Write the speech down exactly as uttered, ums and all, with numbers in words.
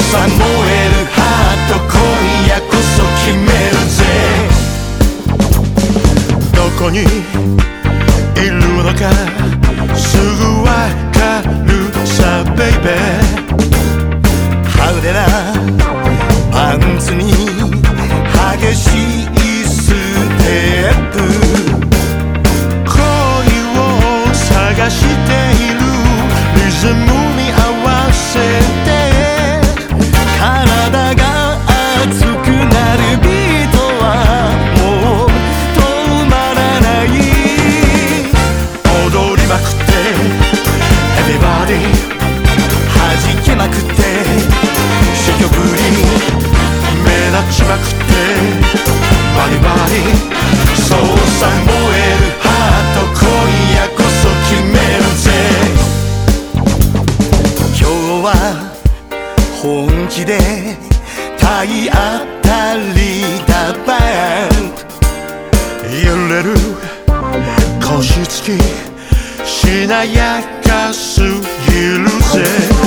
さ燃えるハート、今夜こそ決めるぜ。どこにいるのかすぐわかるさベイベー。派手なパンツに激しいステップ、恋を探しているリズムに合わせて、体が熱くなるビートはもう止まらない。踊りまくってエビバディ弾けまくって、珠玉に目立ちまくって、バリバリそうさ燃えるハート、今夜こそ決めるぜ。今日は本気で体当たりだバン。揺れる腰つきしなやかすぎるぜ。